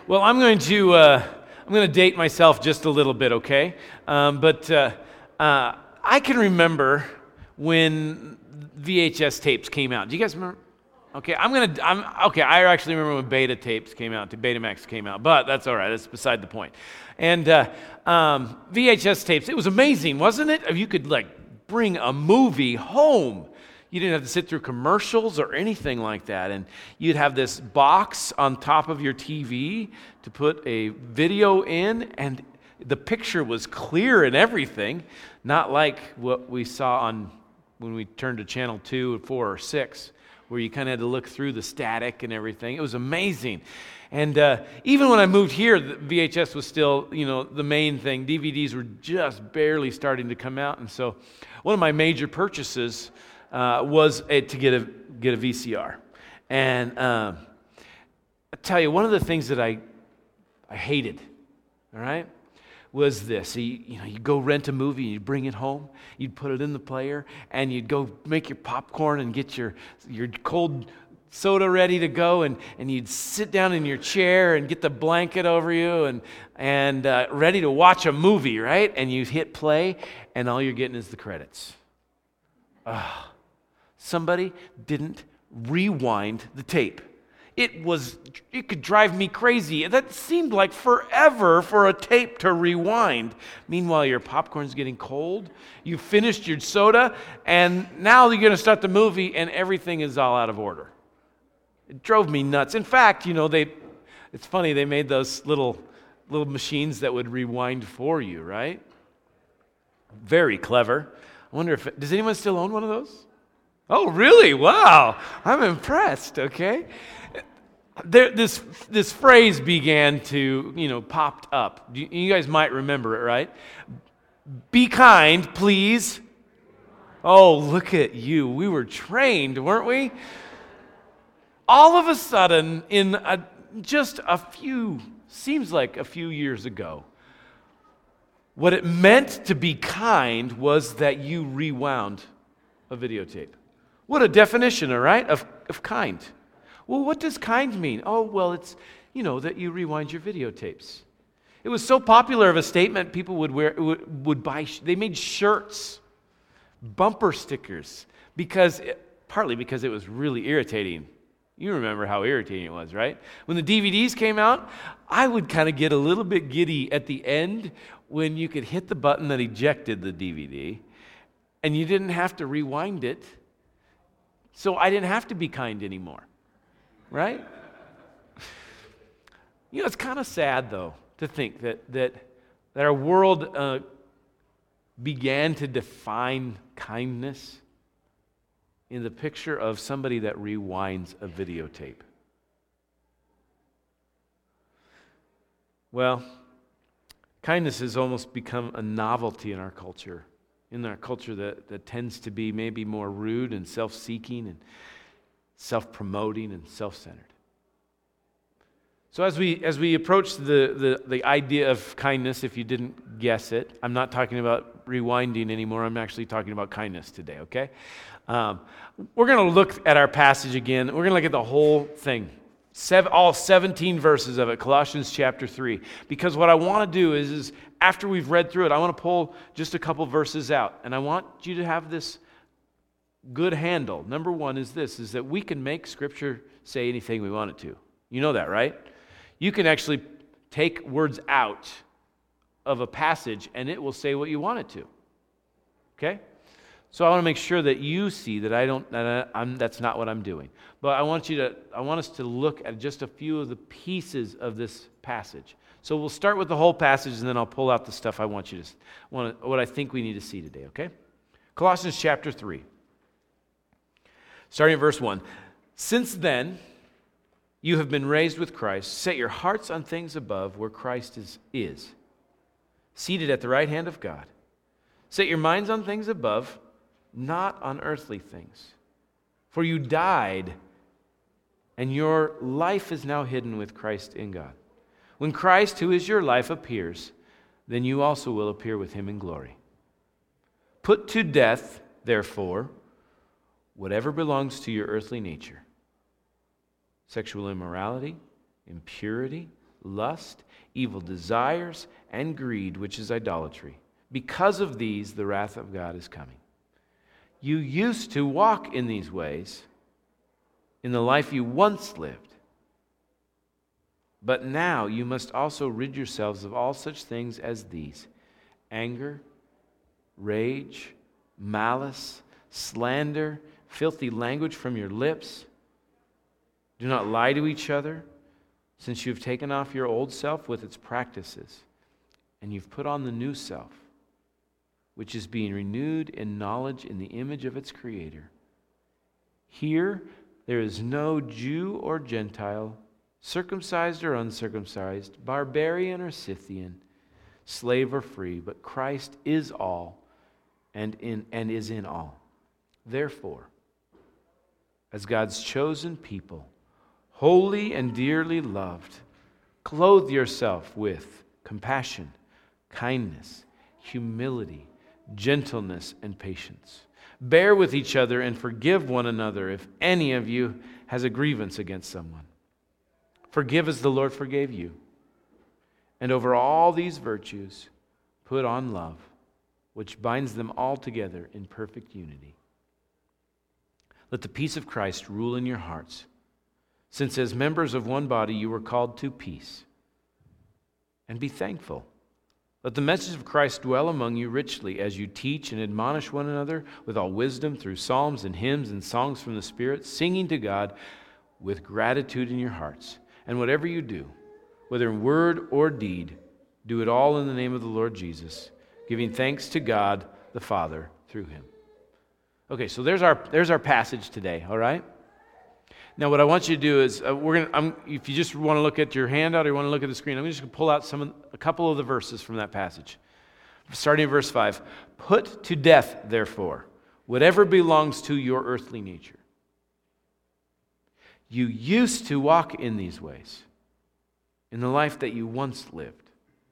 Well, I'm going to date myself just a little bit, okay? I can remember when VHS tapes came out. Do you guys remember? Okay, I actually remember when Beta tapes came out, Betamax came out, but that's all right. That's beside the point. And VHS tapes, it was amazing, wasn't it? You could bring a movie home. You didn't have to sit through commercials or anything like that. And you'd have this box on top of your TV to put a video in, and the picture was clear and everything, not like what we saw when we turned to channel 2, 4, or 6, where you kind of had to look through the static and everything. It was amazing. And even when I moved here, the VHS was still, the main thing. DVDs were just barely starting to come out. And so one of my major purchases was to get a VCR. And I tell you, one of the things that I hated, all right, was this. You'd go rent a movie, and you'd bring it home, you'd put it in the player, and you'd go make your popcorn and get your cold soda ready to go, and you'd sit down in your chair and get the blanket over you and ready to watch a movie, right? And you hit play, and all you're getting is the credits. Somebody didn't rewind the tape. It could drive me crazy. That seemed like forever for a tape to rewind. Meanwhile, your popcorn's getting cold. You finished your soda, and now you're going to start the movie, and everything is all out of order. It drove me nuts. In fact, it's funny, they made those little machines that would rewind for you, right? Very clever. I wonder does anyone still own one of those? Oh, really? Wow. I'm impressed, okay? This phrase began to, popped up. You guys might remember it, right? Be kind, please. Oh, look at you. We were trained, weren't we? All of a sudden, seems like a few years ago, what it meant to be kind was that you rewound a videotape. What a definition, all right, of kind. Well, what does kind mean? Oh, well, it's, that you rewind your videotapes. It was so popular of a statement, people would buy, they made shirts, bumper stickers, partly because it was really irritating. You remember how irritating it was, right? When the DVDs came out, I would kind of get a little bit giddy at the end when you could hit the button that ejected the DVD, and you didn't have to rewind it, so I didn't have to be kind anymore. Right? It's kind of sad, though, to think that our world began to define kindness in the picture of somebody that rewinds a videotape. Well, kindness has almost become a novelty in our culture that tends to be maybe more rude and self-seeking and self-promoting and self-centered. So as we approach the idea of kindness, if you didn't guess it, I'm not talking about rewinding anymore. I'm actually talking about kindness today, okay? We're going to look at our passage again. We're going to look at the whole thing, all 17 verses of it, Colossians chapter 3. Because what I want to do is after we've read through it, I want to pull just a couple verses out. And I want you to have this good handle. Number one is that we can make Scripture say anything we want it to. You know that, right? You can actually take words out of a passage and it will say what you want it to. Okay? So I want to make sure that you see that that's not what I'm doing. But I want us to look at just a few of the pieces of this passage. So we'll start with the whole passage and then I'll pull out the stuff what I think we need to see today, okay? Colossians chapter 3. Starting at verse 1. Since then, you have been raised with Christ. Set your hearts on things above where Christ is, seated at the right hand of God. Set your minds on things above, not on earthly things. For you died, and your life is now hidden with Christ in God. When Christ, who is your life, appears, then you also will appear with him in glory. Put to death, therefore, whatever belongs to your earthly nature: sexual immorality, impurity, lust, evil desires, and greed, which is idolatry. Because of these, the wrath of God is coming. You used to walk in these ways in the life you once lived. But now you must also rid yourselves of all such things as these: anger, rage, malice, slander, filthy language from your lips. Do not lie to each other, since you've taken off your old self with its practices, and you've put on the new self, which is being renewed in knowledge in the image of its Creator. Here there is no Jew or Gentile, circumcised or uncircumcised, barbarian or Scythian, slave or free, but Christ is all and is in all. Therefore, as God's chosen people, holy and dearly loved, clothe yourself with compassion, kindness, humility, gentleness, and patience. Bear with each other and forgive one another if any of you has a grievance against someone. Forgive as the Lord forgave you. And over all these virtues, put on love, which binds them all together in perfect unity. Let the peace of Christ rule in your hearts, since as members of one body you were called to peace. And be thankful. Let the message of Christ dwell among you richly as you teach and admonish one another with all wisdom through psalms and hymns and songs from the Spirit, singing to God with gratitude in your hearts. And whatever you do, whether in word or deed, do it all in the name of the Lord Jesus, giving thanks to God the Father through Him. Okay, so there's our passage today, all right? Now what I want you to do is, if you just want to look at your handout or you want to look at the screen, I'm just going to pull out a couple of the verses from that passage. Starting in verse 5, put to death, therefore, whatever belongs to your earthly nature. You used to walk in these ways, in the life that you once lived.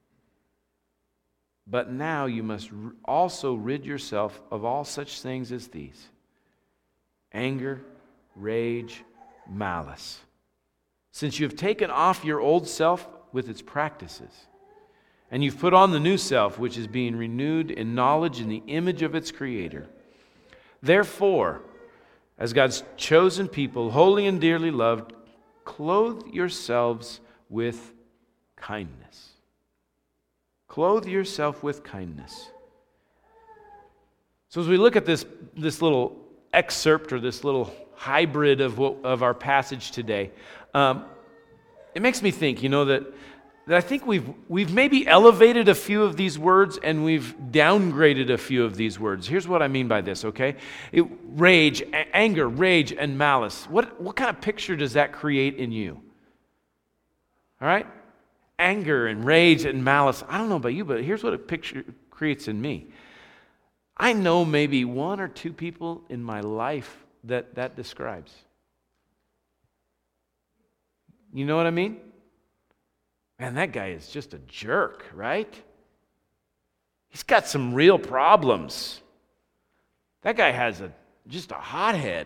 But now you must also rid yourself of all such things as these: anger, rage, malice. Since you have taken off your old self with its practices, and you've put on the new self, which is being renewed in knowledge in the image of its Creator. Therefore, as God's chosen people, holy and dearly loved, clothe yourselves with kindness. Clothe yourself with kindness. So as we look at this little excerpt or this little hybrid of our passage today, it makes me think, that I think we've maybe elevated a few of these words and we've downgraded a few of these words. Here's what I mean by this, okay? Anger, rage, and malice. What kind of picture does that create in you? All right? Anger and rage and malice. I don't know about you, but here's what a picture creates in me. I know maybe one or two people in my life that describes. You know what I mean? Man, that guy is just a jerk, right? He's got some real problems. That guy has just a hothead.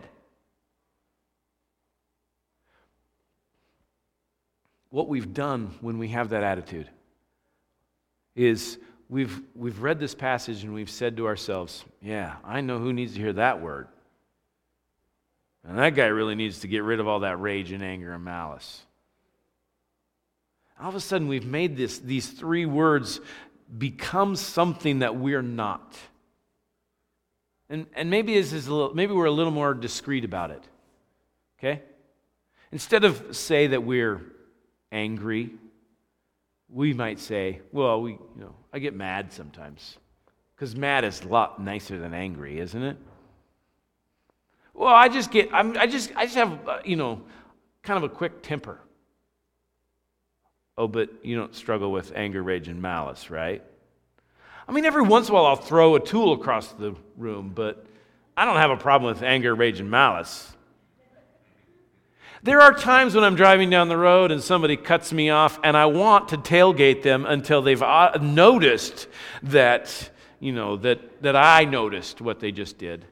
What we've done when we have that attitude is we've read this passage and we've said to ourselves, yeah, I know who needs to hear that word. And that guy really needs to get rid of all that rage and anger and malice. All of a sudden, we've made these three words become something that we're not. And maybe maybe we're a little more discreet about it. Okay? Instead of say that we're angry, we might say, well, I get mad sometimes. Because mad is a lot nicer than angry, isn't it? Well, I just have, kind of a quick temper. Oh, but you don't struggle with anger, rage, and malice, right? I mean, every once in a while I'll throw a tool across the room, but I don't have a problem with anger, rage, and malice. There are times when I'm driving down the road and somebody cuts me off and I want to tailgate them until they've noticed that I noticed what they just did.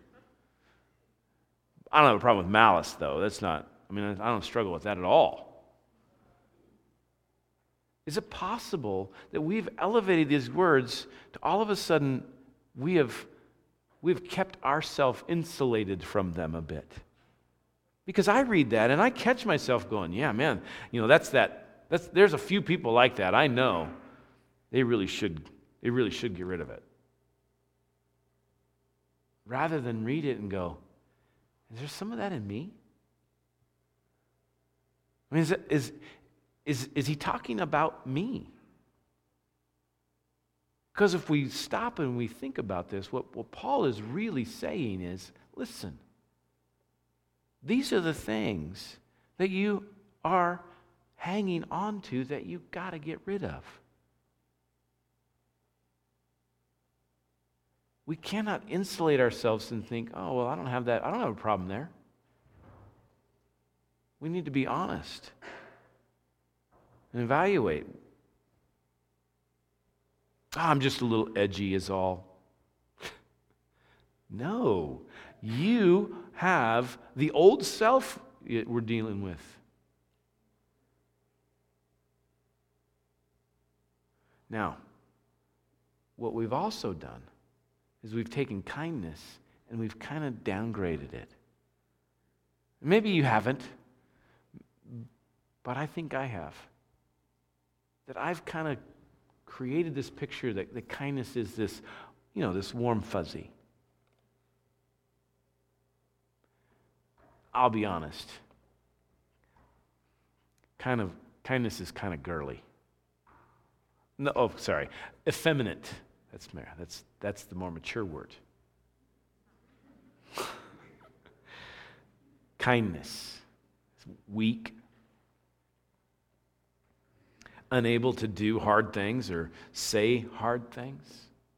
I don't have a problem with malice, though. I don't struggle with that at all. Is it possible that we've elevated these words to all of a sudden we've kept ourselves insulated from them a bit? Because I read that and I catch myself going, yeah, man, there's a few people like that. I know they really should get rid of it. Rather than read it and go, is there some of that in me? I mean, is he talking about me? Because if we stop and we think about this, what Paul is really saying is, listen, these are the things that you are hanging on to that you've got to get rid of. We cannot insulate ourselves and think, oh, well, I don't have a problem there. We need to be honest and evaluate. I'm just a little edgy is all. No, you have the old self we're dealing with. Now, what we've also done is we've taken kindness and we've kind of downgraded it. Maybe you haven't, but I think I have. That I've kind of created this picture that kindness is this, this warm fuzzy. I'll be honest. Kindness is kind of girly. No, sorry, effeminate. That's the more mature word. Kindness. It's weak. Unable to do hard things or say hard things.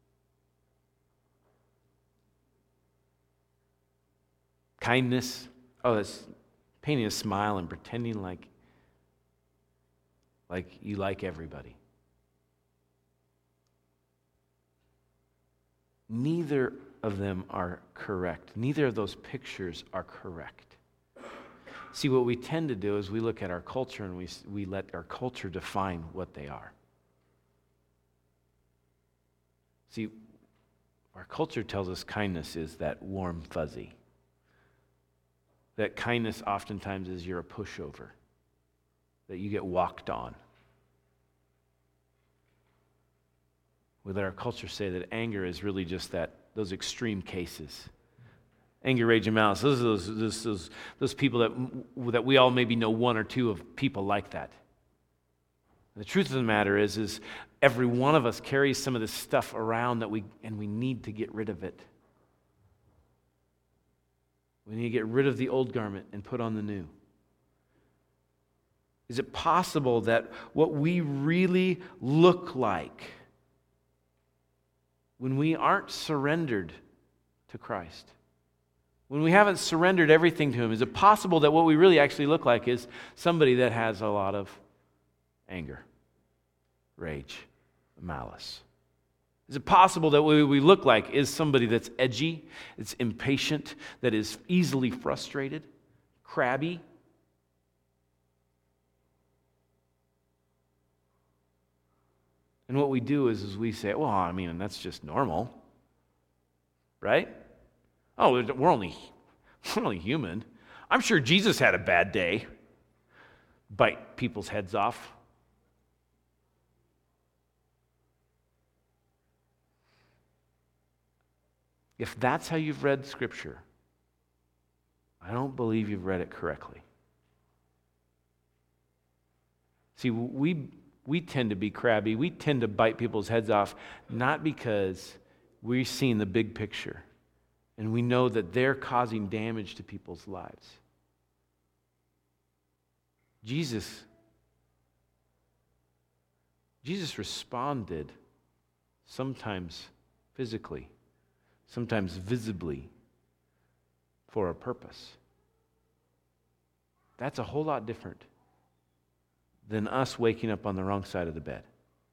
Kindness. Oh, that's painting a smile and pretending like you like everybody. Neither of them are correct. Neither of those pictures are correct. See, what we tend to do is we look at our culture and we let our culture define what they are. See, our culture tells us kindness is that warm fuzzy. That kindness oftentimes is you're a pushover. That you get walked on. We let our culture say that anger is really just those extreme cases. Anger, rage, and malice. Those are those people that we all maybe know one or two of people like that. And the truth of the matter is every one of us carries some of this stuff around that we need to get rid of it. We need to get rid of the old garment and put on the new. Is it possible that what we really look like when we aren't surrendered to Christ, when we haven't surrendered everything to Him, is it possible that what we really actually look like is somebody that has a lot of anger, rage, malice? Is it possible that what we look like is somebody that's edgy, that's impatient, that is easily frustrated, crabby? And what we do is we say, well, I mean, that's just normal, right? Oh, we're only human. I'm sure Jesus had a bad day. Bite people's heads off. If that's how you've read Scripture, I don't believe you've read it correctly. See, we tend to be crabby. We tend to bite people's heads off, not because we're seeing the big picture and we know that they're causing damage to people's lives. Jesus responded sometimes physically, sometimes visibly for a purpose. That's a whole lot different than us waking up on the wrong side of the bed.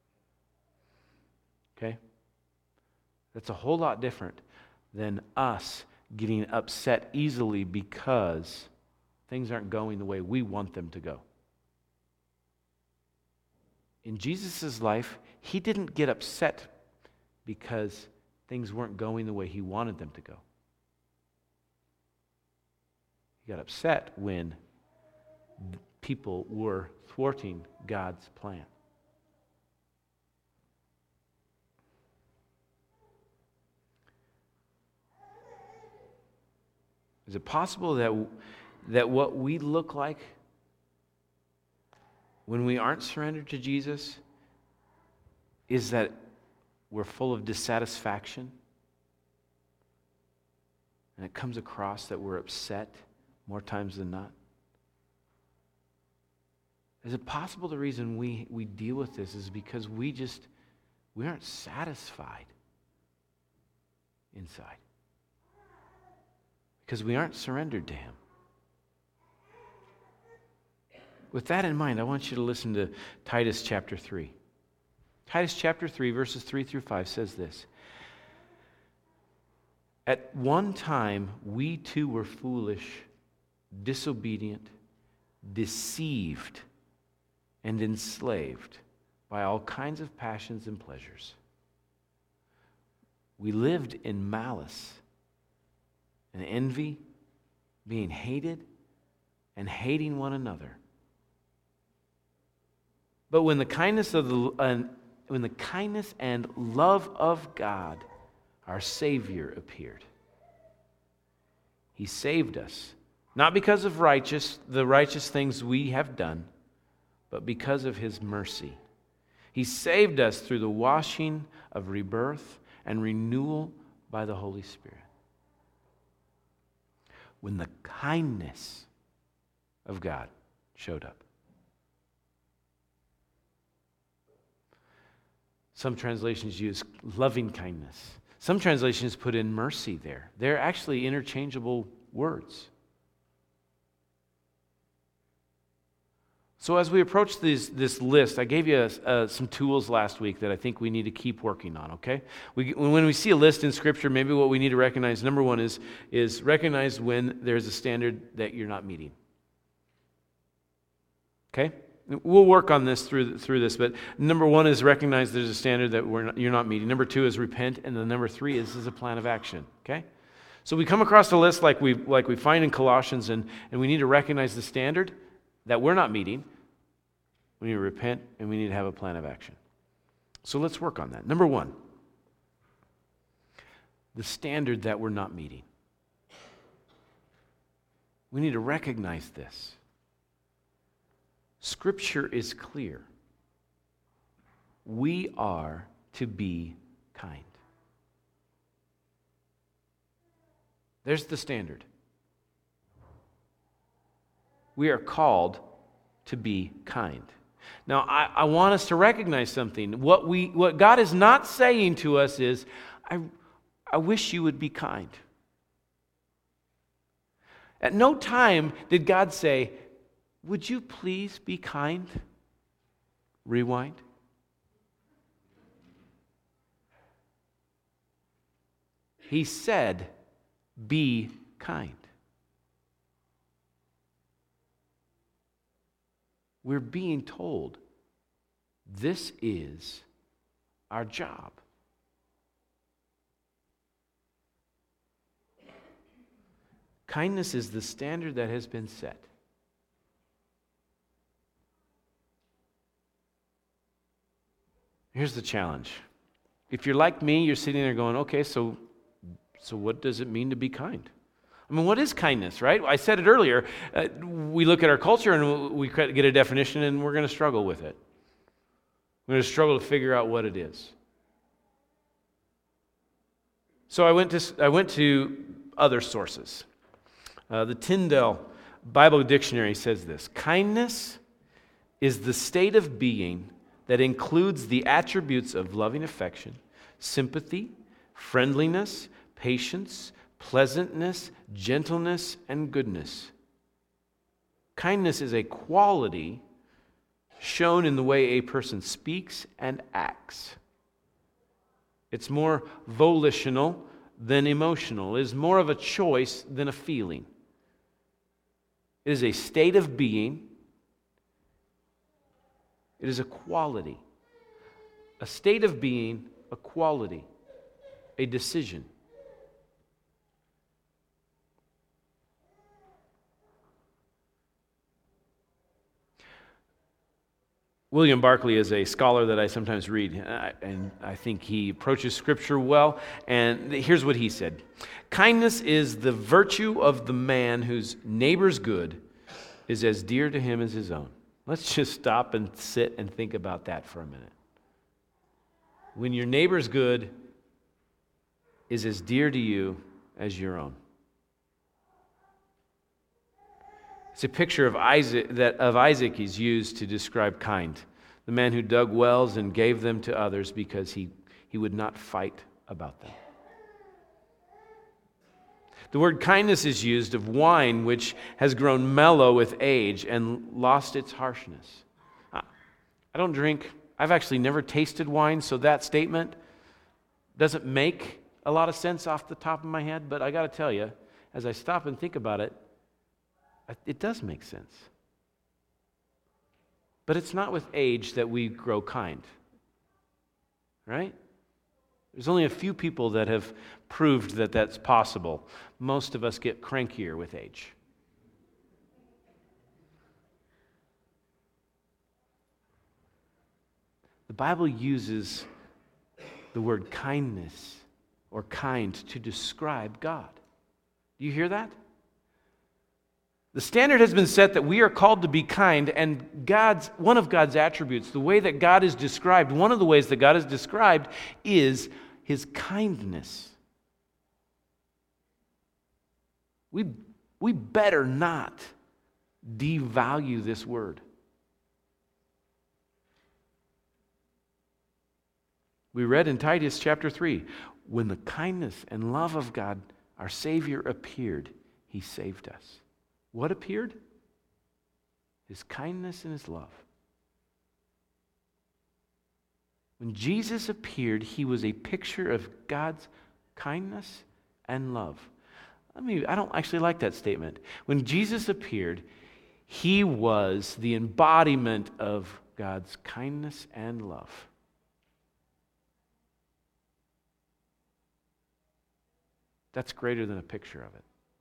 Okay? That's a whole lot different than us getting upset easily because things aren't going the way we want them to go. in Jesus' life, he didn't get upset because things weren't going the way he wanted them to go. He got upset when people were thwarting God's plan. Is it possible that what we look like when we aren't surrendered to Jesus is that we're full of dissatisfaction? And it comes across that we're upset more times than not? Is it possible the reason we deal with this is because we aren't satisfied inside? Because we aren't surrendered to Him. With that in mind, I want you to listen to Titus chapter 3. Titus chapter 3, verses 3 through 5 says this. At one time, we too were foolish, disobedient, deceived, and enslaved by all kinds of passions and pleasures. We lived in malice and envy, being hated and hating one another. But when the kindness and love of God, our Savior, appeared, He saved us, not because of the righteous things we have done, but because of His mercy. He saved us through the washing of rebirth and renewal by the Holy Spirit. When the kindness of God showed up. Some translations use loving kindness. Some translations put in mercy there. They're actually interchangeable words. So as we approach this list, I gave you some tools last week that I think we need to keep working on, okay? When we see a list in Scripture, maybe what we need to recognize, number one, is recognize when there's a standard that you're not meeting. Okay? We'll work on this through this, but number one is recognize there's a standard that you're not meeting. Number two is repent, and then number three is a plan of action, okay? So we come across a list like we find in Colossians, and we need to recognize the standard that we're not meeting. We need to repent, and we need to have a plan of action. So let's work on that. Number one, the standard that we're not meeting. We need to recognize this. Scripture is clear. We are to be kind. There's the standard. We are called to be kind. Now, I want us to recognize something. What God is not saying to us is, I wish you would be kind. At no time did God say, would you please be kind? Rewind. He said, be kind. We're being told this is our job. Kindness is the standard that has been set. Here's the challenge. If you're like me, you're sitting there going, okay, so what does it mean to be kind? I mean, what is kindness, right? I said it earlier. We look at our culture and we get a definition and we're going to struggle with it. We're going to struggle to figure out what it is. So I went to other sources. The Tyndale Bible Dictionary says this: kindness is the state of being that includes the attributes of loving affection, sympathy, friendliness, patience, pleasantness, gentleness, and goodness. Kindness is a quality shown in the way a person speaks and acts. It's more volitional than emotional. It is more of a choice than a feeling. It is a state of being It is a quality, a state of being, a quality, a decision. William Barclay is a scholar that I sometimes read, and I think he approaches Scripture well. And here's what he said: kindness is the virtue of the man whose neighbor's good is as dear to him as his own. Let's just stop and sit and think about that for a minute. When your neighbor's good is as dear to you as your own. It's a picture of Isaac is used to describe kind, the man who dug wells and gave them to others because he would not fight about them. The word kindness is used of wine which has grown mellow with age and lost its harshness. I don't drink. I've actually never tasted wine, so that statement doesn't make a lot of sense off the top of my head, but I got to tell you, as I stop and think about it, it does make sense. But it's not with age that we grow kind, right? There's only a few people that have proved that that's possible. Most of us get crankier with age. The Bible uses the word kindness or kind to describe God. Do you hear that? The standard has been set that we are called to be kind, and one of God's attributes, the way that God is described, one of the ways that God is described is His kindness. We better not devalue this word. We read in Titus chapter 3, when the kindness and love of God, our Savior, appeared, He saved us. What appeared? His kindness and His love. When Jesus appeared, He was a picture of God's kindness and love. I don't actually like that statement. When Jesus appeared, He was the embodiment of God's kindness and love. That's greater than a picture of it.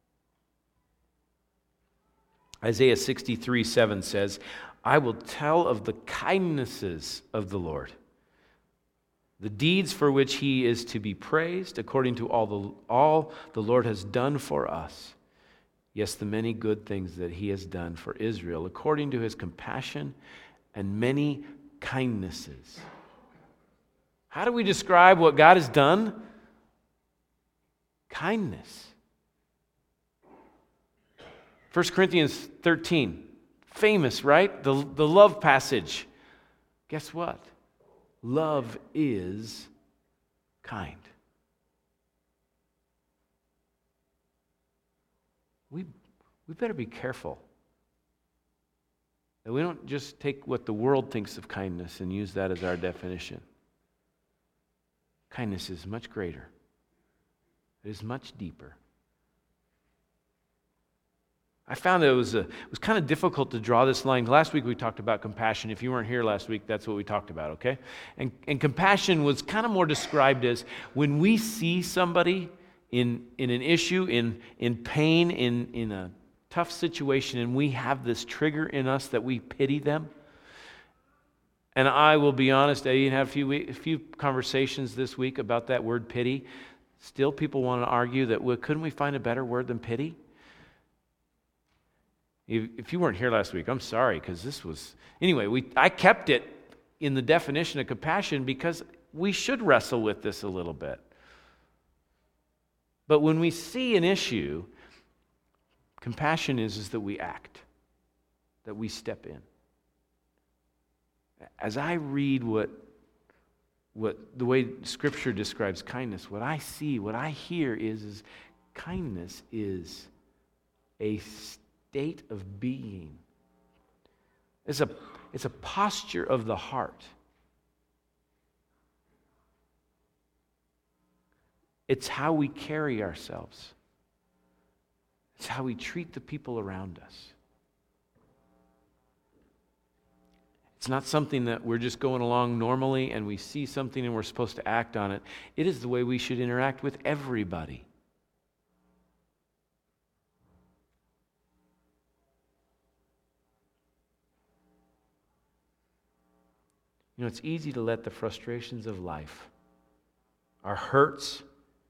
Isaiah 63:7 says, I will tell of the kindnesses of the Lord, the deeds for which He is to be praised, according to all the Lord has done for us. Yes, the many good things that He has done for Israel, according to His compassion and many kindnesses. How do we describe what God has done? Kindness. 1 Corinthians 13, famous, right? The love passage. Guess what? Love is kind. We better be careful that we don't just take what the world thinks of kindness and use that as our definition. Kindness is much greater. It is much deeper. I found that it was kind of difficult to draw this line. Last week we talked about compassion. If you weren't here last week, that's what we talked about, okay? And compassion was kind of more described as when we see somebody in an issue, in pain, in a tough situation, and we have this trigger in us that we pity them. And I will be honest, I even had a few conversations this week about that word pity. Still people want to argue that, well, couldn't we find a better word than pity? If you weren't here last week, I'm sorry, because this was... Anyway, I kept it in the definition of compassion because we should wrestle with this a little bit. But when we see an issue, compassion is that we act, that we step in. As I read what the way Scripture describes kindness, what I see, what I hear is kindness is a state of being. It's a posture of the heart. It's how we carry ourselves. It's how we treat the people around us. It's not something that we're just going along normally and we see something and we're supposed to act on it. It is the way we should interact with everybody. You know, it's easy to let the frustrations of life, our hurts,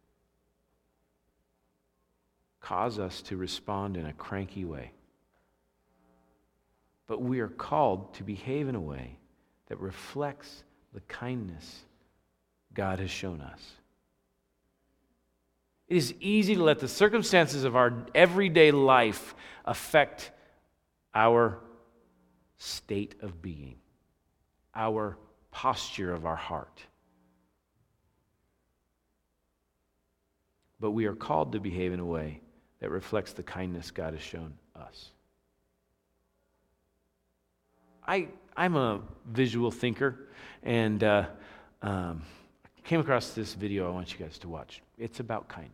cause us to respond in a cranky way. But we are called to behave in a way that reflects the kindness God has shown us. It is easy to let the circumstances of our everyday life affect our state of being, our posture of our heart. But we are called to behave in a way that reflects the kindness God has shown us. I'm a visual thinker, and came across this video I want you guys to watch. It's about kindness.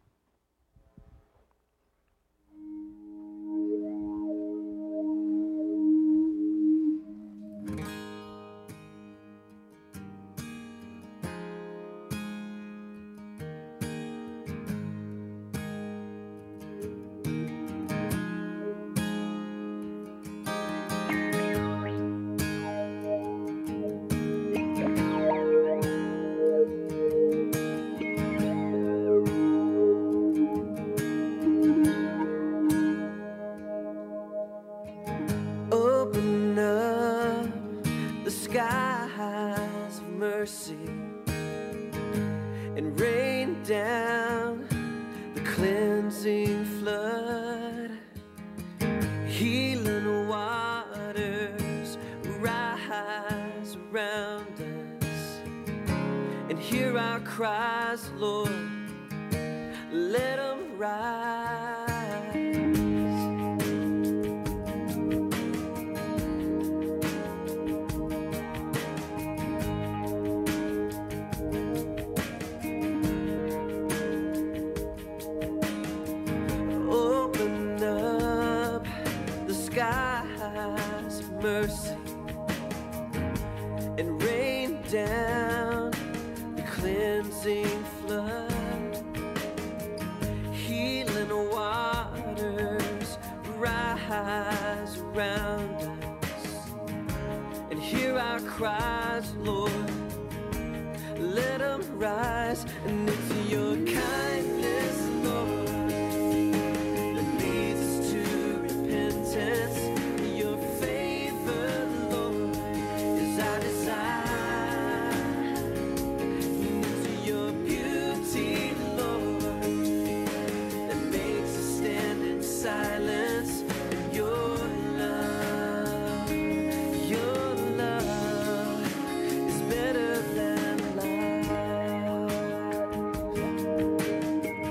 Open up the skies of mercy and rain down the cleansing flood. Healing waters rise around us, and hear our cries, Lord, let them rise. Open up the skies of mercy and rain down the cleansing flood. Healing waters rise around us, and hear our cries, Lord, let them rise. And it's your kindness, Lord, that leads us to repentance. Your favor, Lord, is our desire. And it's your beauty, Lord, that makes us stand in silence. And your love is better than life.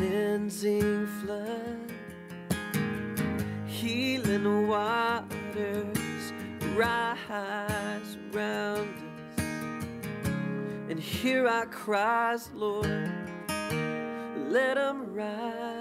cleansing flood, healing waters rise around us, and hear our cries, Lord, let them rise.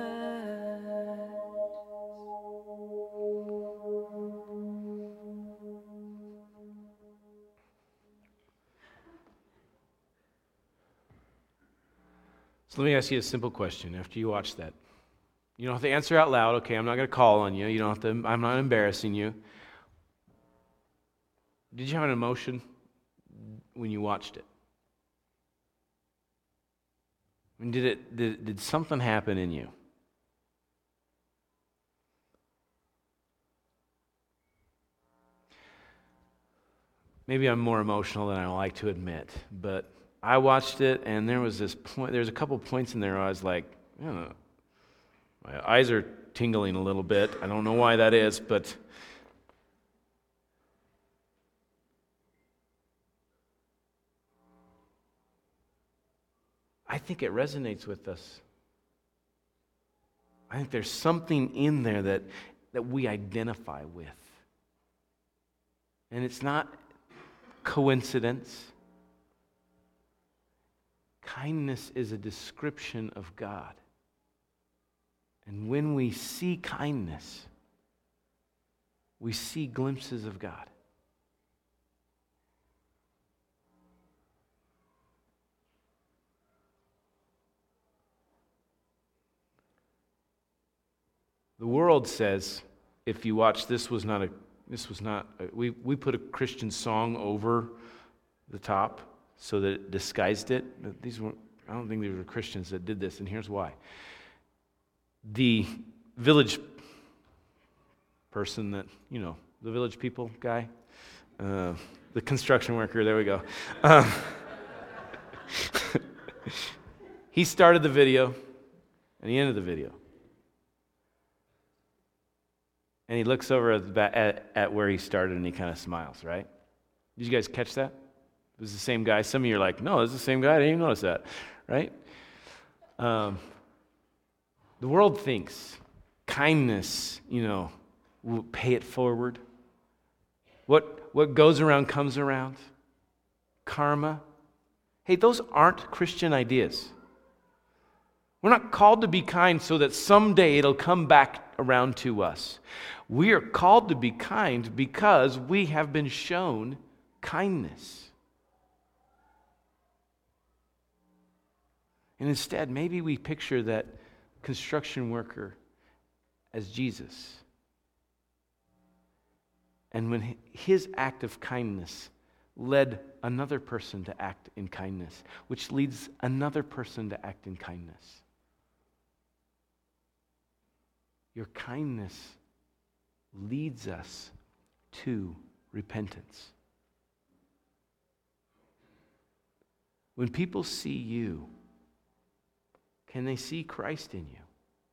So let me ask you a simple question after you watch that. You don't have to answer out loud, okay? I'm not going to call on you. You don't have to, I'm not embarrassing you. Did you have an emotion when you watched it? I mean, did something happen in you? Maybe I'm more emotional than I like to admit, but I watched it, and there was this point. There's a couple points in there where I was like, I don't know, my eyes are tingling a little bit. I don't know why that is, but I think it resonates with us. I think there's something in there that we identify with. And it's not coincidence. Kindness is a description of God. And when we see kindness, we see glimpses of God. The world says, if you watch, we put a Christian song over the top so that it disguised it. I don't think these were Christians that did this, and here's why. The village person the village people guy, the construction worker, there we go. He started the video, and he ended the video. And he looks over at where he started, and he kind of smiles, right? Did you guys catch that? It was the same guy. Some of you are like, no, it's the same guy. I didn't even notice that, right? The world thinks kindness, will pay it forward. What goes around comes around. Karma. Hey, those aren't Christian ideas. We're not called to be kind so that someday it'll come back around to us. We are called to be kind because we have been shown kindness. And instead, maybe we picture that construction worker as Jesus. And when his act of kindness led another person to act in kindness, which leads another person to act in kindness. Your kindness leads us to repentance. When people see you, can they see Christ in you?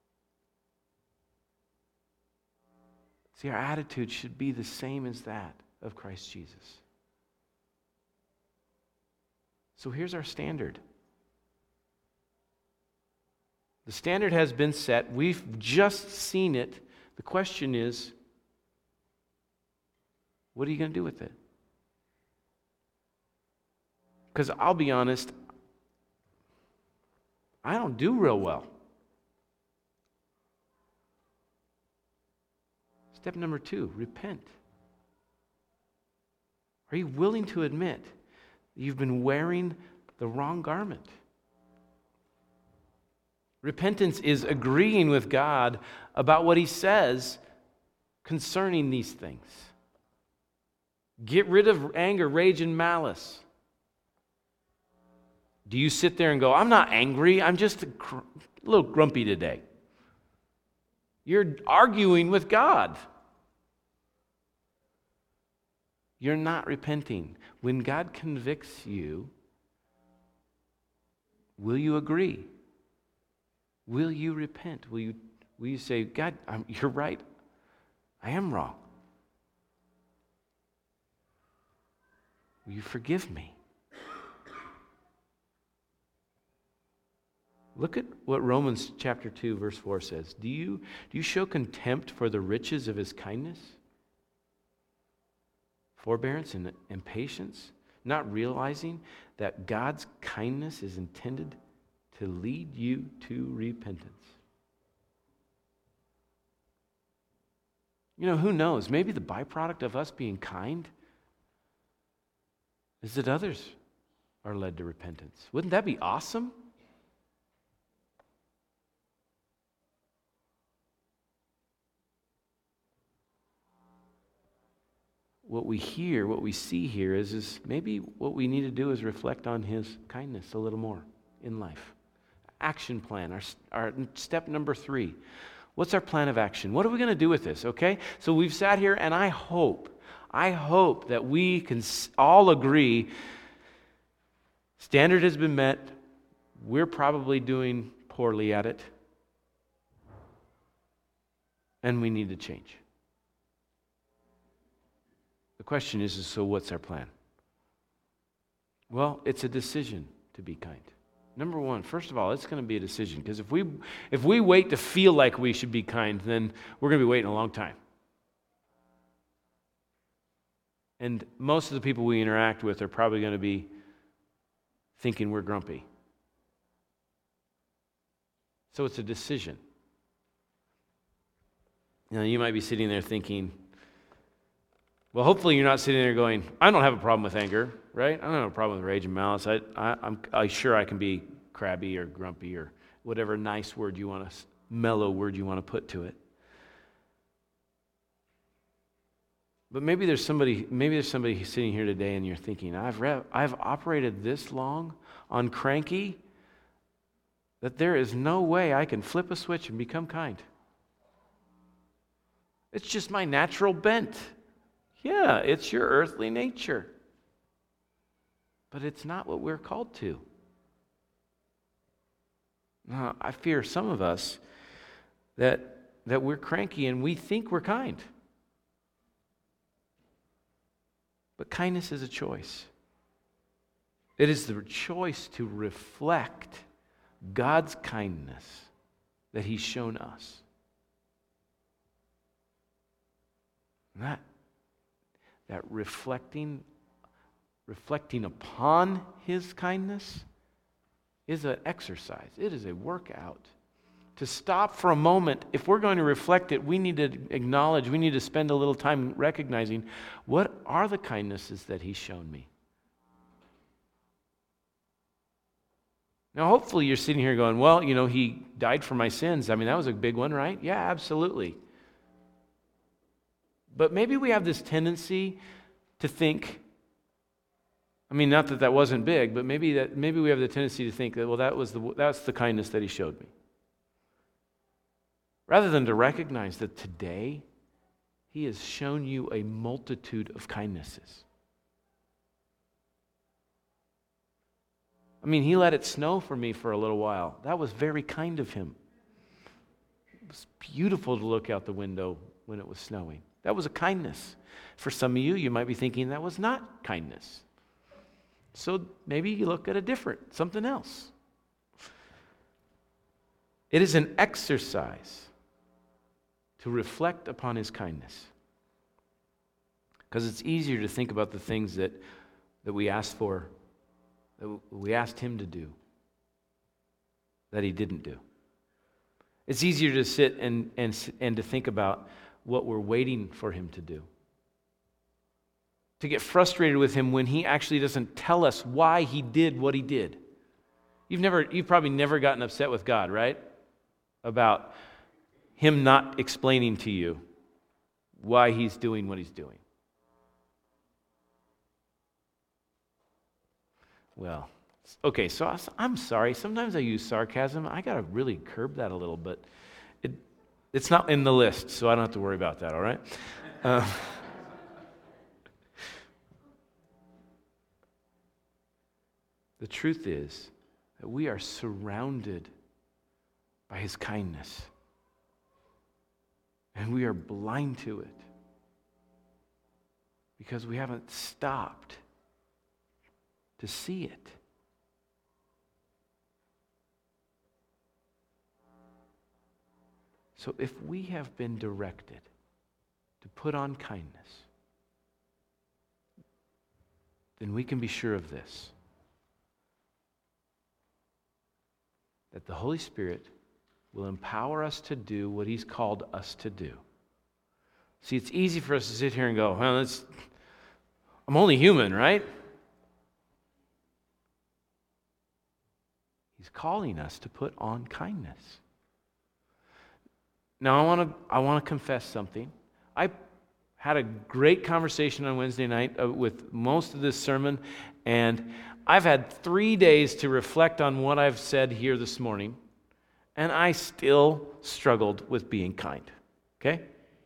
See, our attitude should be the same as that of Christ Jesus. So here's our standard. The standard has been set. We've just seen it. The question is, what are you going to do with it? Because I'll be honest, I don't do real well. Step number 2, repent. Are you willing to admit that you've been wearing the wrong garment? Repentance is agreeing with God about what He says concerning these things. Get rid of anger, rage, and malice. Do you sit there and go, I'm not angry, I'm just a little grumpy today? You're arguing with God. You're not repenting. When God convicts you, will you agree? Will you repent? Will you say, God, you're right. I am wrong. Will you forgive me? Look at what Romans chapter 2, verse 4 says. Do you show contempt for the riches of his kindness, forbearance, and patience, not realizing that God's kindness is intended to lead you to repentance? You know, who knows? Maybe the byproduct of us being kind is that others are led to repentance. Wouldn't that be awesome? What we hear, what we see here is maybe what we need to do is reflect on his kindness a little more in life. Action plan, our step number 3. What's our plan of action? What are we going to do with this, okay? So we've sat here, and I hope that we can all agree standard has been met. We're probably doing poorly at it, and we need to change. The question is so what's our plan? Well, it's a decision to be kind. Number one, first of all, it's going to be a decision, because if we wait to feel like we should be kind, then we're going to be waiting a long time. And most of the people we interact with are probably going to be thinking we're grumpy. So it's a decision. Now, you might be sitting there thinking, well, hopefully you're not sitting there going, I don't have a problem with anger, right? I don't have a problem with rage and malice. I'm sure I can be crabby or grumpy or whatever nice word you want to, mellow word you want to put to it. But maybe there's somebody sitting here today and you're thinking, I've operated this long on cranky that there is no way I can flip a switch and become kind. It's just my natural bent. Yeah, it's your earthly nature. But it's not what we're called to. Now, I fear some of us that we're cranky and we think we're kind. But kindness is a choice. It is the choice to reflect God's kindness that He's shown us. That reflecting upon His kindness is an exercise. It is a workout. To stop for a moment, if we're going to reflect it, we need to acknowledge, we need to spend a little time recognizing, what are the kindnesses that He's shown me? Now, hopefully you're sitting here going, well, He died for my sins. I mean, that was a big one, right? Yeah, absolutely. But maybe we have this tendency to think, not that wasn't big, but maybe we have the tendency to think that, well, that's the kindness that He showed me. Rather than to recognize that today He has shown you a multitude of kindnesses. He let it snow for me for a little while. That was very kind of Him. It was beautiful to look out the window when it was snowing. That was a kindness. For some of you, you might be thinking that was not kindness. So maybe you look at something else. It is an exercise to reflect upon His kindness. Because it's easier to think about the things that we asked for, that we asked Him to do, that He didn't do. It's easier to sit and to think about what we're waiting for Him to do. To get frustrated with Him when He actually doesn't tell us why He did what He did. You've probably never gotten upset with God, right? About Him not explaining to you why He's doing what He's doing. Well, okay, so I'm sorry. Sometimes I use sarcasm. I got to really curb that a little, but it's not in the list, so I don't have to worry about that, all right? The truth is that we are surrounded by His kindness, and we are blind to it because we haven't stopped to see it. So if we have been directed to put on kindness, then we can be sure of this, that the Holy Spirit will empower us to do what He's called us to do. See, it's easy for us to sit here and go, well, I'm only human, right? He's calling us to put on kindness. Now, I want to confess something. I had a great conversation on Wednesday night with most of this sermon, and I've had 3 days to reflect on what I've said here this morning, and I still struggled with being kind. Okay?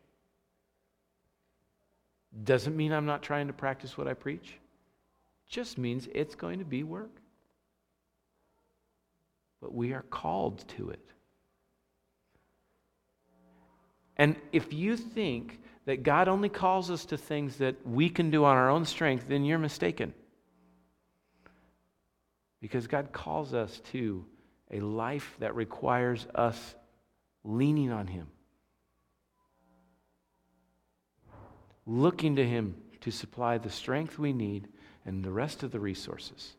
Doesn't mean I'm not trying to practice what I preach. Just means it's going to be work. But we are called to it. And if you think that God only calls us to things that we can do on our own strength, then you're mistaken. Because God calls us to a life that requires us leaning on Him, looking to Him to supply the strength we need and the rest of the resources.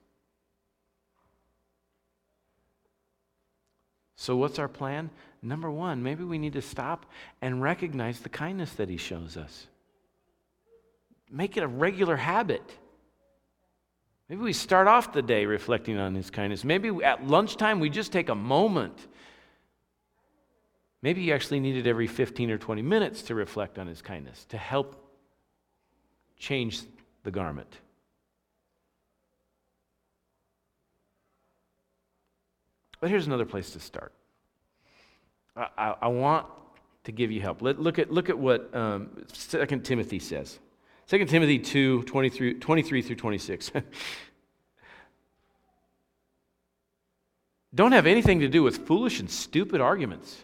So what's our plan? Number one, maybe we need to stop and recognize the kindness that He shows us. Make it a regular habit. Maybe we start off the day reflecting on His kindness. Maybe at lunchtime we just take a moment. Maybe you actually need it every 15 or 20 minutes to reflect on His kindness, to help change the garment. But here's another place to start. I want to give you help. Look at what 2 Timothy says. 2 Timothy 2, 23 through 26. Don't have anything to do with foolish and stupid arguments.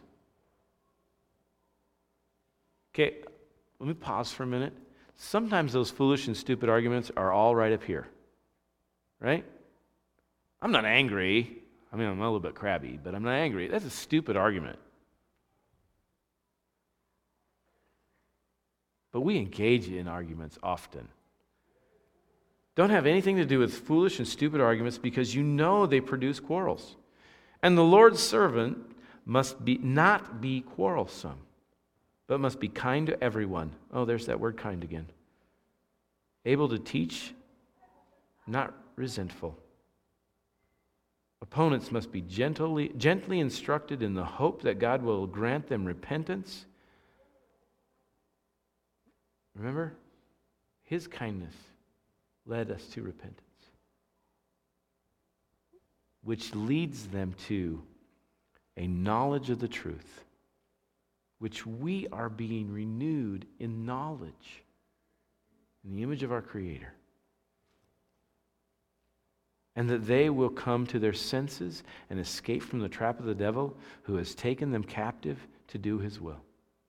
Okay, let me pause for a minute. Sometimes those foolish and stupid arguments are all right up here. Right? I'm not angry. I mean, I'm a little bit crabby, but I'm not angry. That's a stupid argument. But we engage in arguments often. Don't have anything to do with foolish and stupid arguments because you know they produce quarrels. And the Lord's servant must not be quarrelsome, but must be kind to everyone. Oh, there's that word kind again. Able to teach, not resentful. Opponents must be gently instructed in the hope that God will grant them repentance. Remember, His kindness led us to repentance, which leads them to a knowledge of the truth, which we are being renewed in knowledge in the image of our Creator. And that they will come to their senses and escape from the trap of the devil who has taken them captive to do his will.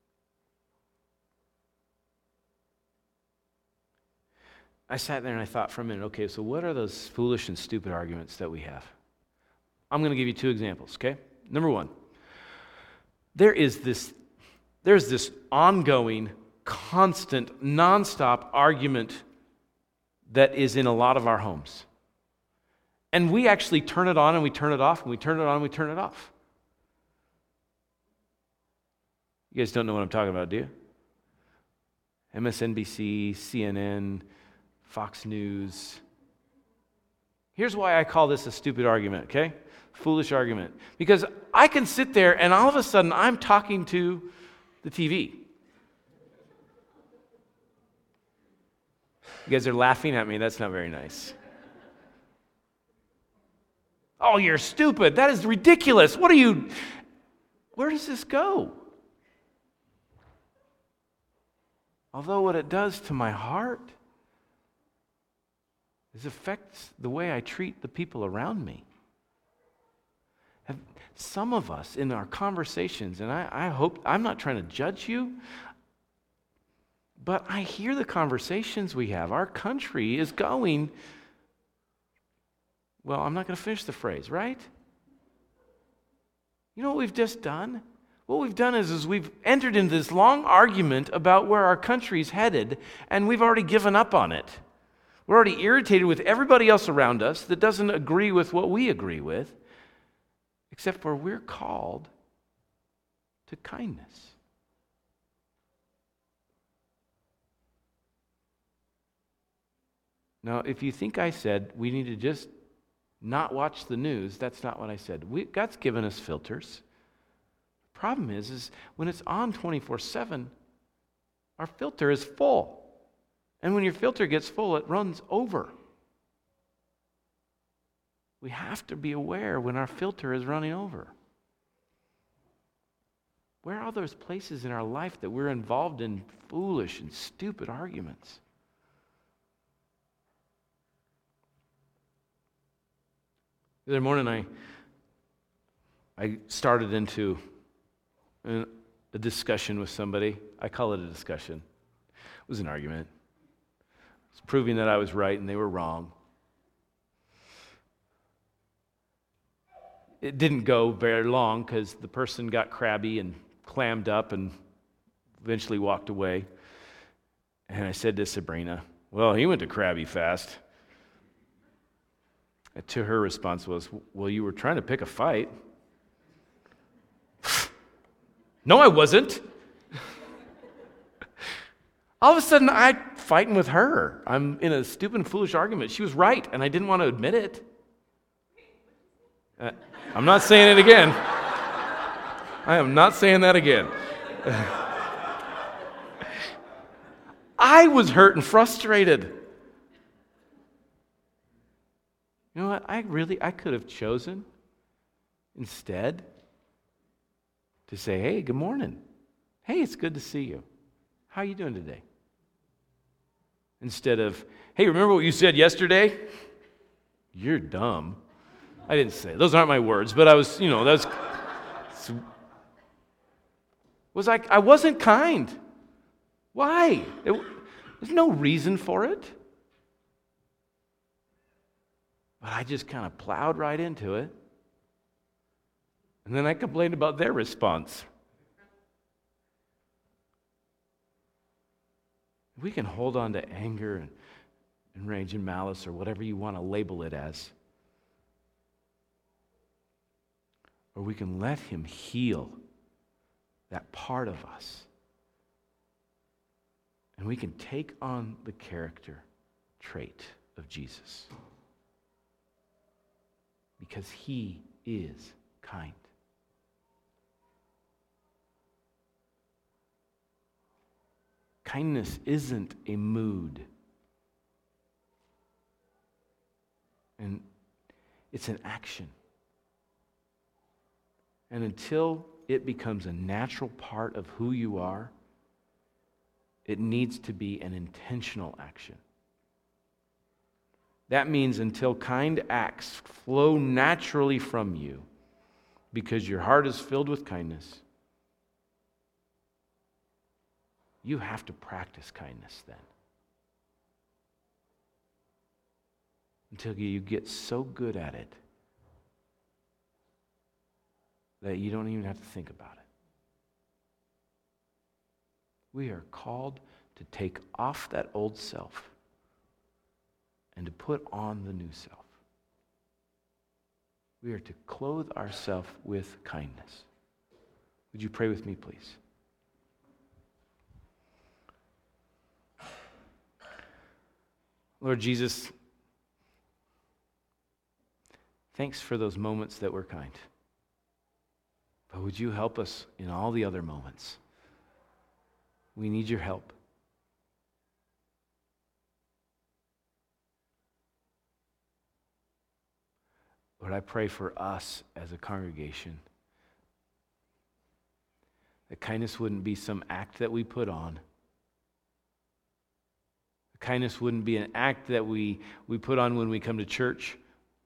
I sat there and I thought for a minute, okay, so what are those foolish and stupid arguments that we have? I'm going to give you 2 examples, okay? Number 1, there's this ongoing, constant, nonstop argument that is in a lot of our homes. And we actually turn it on and we turn it off, and we turn it on and we turn it off. You guys don't know what I'm talking about, do you? MSNBC, CNN, Fox News. Here's why I call this a stupid argument, okay? Foolish argument. Because I can sit there and all of a sudden I'm talking to the TV. You guys are laughing at me. That's not very nice. Oh, you're stupid. That is ridiculous. Where does this go? Although what it does to my heart is affects the way I treat the people around me. Some of us in our conversations, and I hope, I'm not trying to judge you, but I hear the conversations we have. Our country is going, well, I'm not going to finish the phrase, right? You know what we've just done? What we've done is we've entered into this long argument about where our country's headed, and we've already given up on it. We're already irritated with everybody else around us that doesn't agree with what we agree with, except for we're called to kindness. Now, if you think I said we need to just not watch the news, that's not what I said. God's given us filters. The problem is when it's on 24/7, our filter is full. And when your filter gets full, it runs over. We have to be aware when our filter is running over. Where are those places in our life that we're involved in foolish and stupid arguments? The other morning, I started into a discussion with somebody. I call it a discussion. It was an argument. It was proving that I was right and they were wrong. It didn't go very long because the person got crabby and clammed up and eventually walked away. And I said to Sabrina, "Well, he went to crabby fast." And to her response was, "Well, you were trying to pick a fight." No, I wasn't. All of a sudden, I'm fighting with her. I'm in a stupid and foolish argument. She was right, and I didn't want to admit it. I'm not saying it again. I am not saying that again. I was hurt and frustrated. You know what? I could have chosen instead to say, "Hey, good morning. Hey, it's good to see you. How are you doing today?" Instead of, "Hey, remember what you said yesterday? You're dumb." I didn't say it. Those aren't my words, but I was, I wasn't kind. Why? There's no reason for it. But I just kind of plowed right into it. And then I complained about their response. We can hold on to anger and rage and malice or whatever you want to label it as. Or we can let him heal that part of us. And we can take on the character trait of Jesus. Because he is kind. Kindness isn't a mood. And it's an action. And until it becomes a natural part of who you are, it needs to be an intentional action. That means until kind acts flow naturally from you because your heart is filled with kindness, you have to practice kindness then. Until you get so good at it that you don't even have to think about it. We are called to take off that old self and to put on the new self. We are to clothe ourselves with kindness. Would you pray with me, please? Lord Jesus, thanks for those moments that were kind. But would you help us in all the other moments? We need your help. Lord, I pray for us as a congregation that kindness wouldn't be some act that we put on. Kindness wouldn't be an act that we put on when we come to church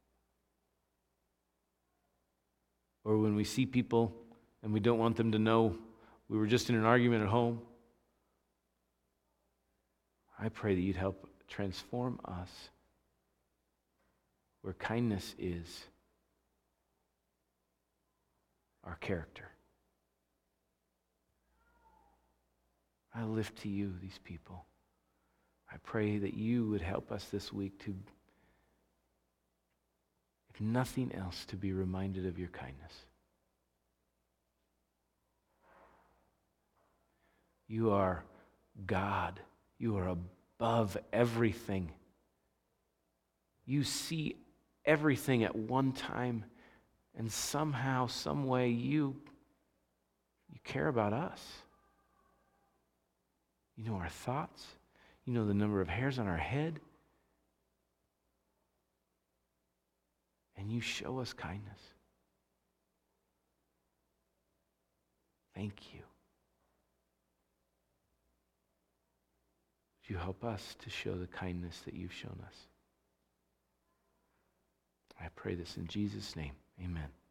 or when we see people and we don't want them to know we were just in an argument at home. I pray that you'd help transform us where kindness is our character. I lift to you these people. I pray that you would help us this week to, if nothing else, to be reminded of your kindness. You are God. You are above everything. You see everything at one time, and somehow, some way, you care about us. You know our thoughts. You know the number of hairs on our head. And you show us kindness. Thank you. Would you help us to show the kindness that you've shown us? I pray this in Jesus' name. Amen.